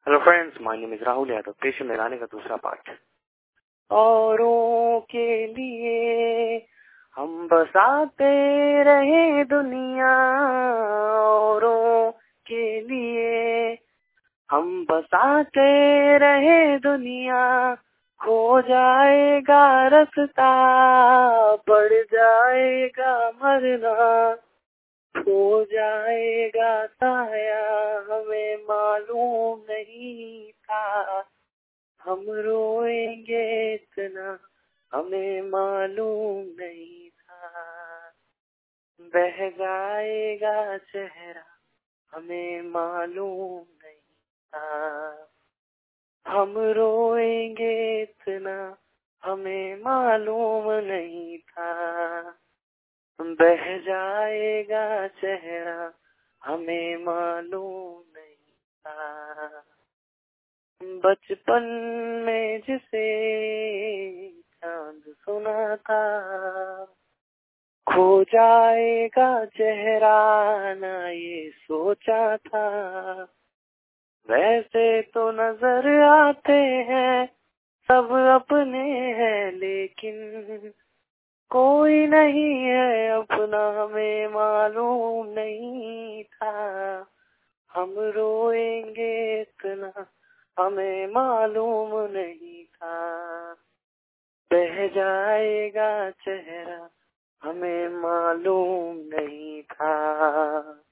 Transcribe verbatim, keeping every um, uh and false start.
Hello friends, my name is Rahul Yadav. पेश है गाने का दूसरा पार्ट। औरों के लिए हम बसाते रहे दुनिया, औरों के लिए हम बसाते रहे दुनिया, खो जाएगा रास्ता, बढ़ जाएगा मरना, हो जाएगा साया, हमें मालूम नहीं था, हम रोएंगे इतना, हमें मालूम नहीं था, बह जाएगा चेहरा, हमें मालूम नहीं था, हम रोएंगे इतना, हमें मालूम नहीं था, बह जाएगा चेहरा, हमें मालूम नहीं था, बचपन में जिसे चांद सुना था, खो जाएगा चेहरा, ना ये सोचा था, वैसे तो नजर आते हैं सब अपने हैं, लेकिन कोई नहीं है अपना, हमें मालूम नहीं था, हम रोएंगे इतना, हमें मालूम नहीं था, बह जाएगा चेहरा, हमें मालूम नहीं था।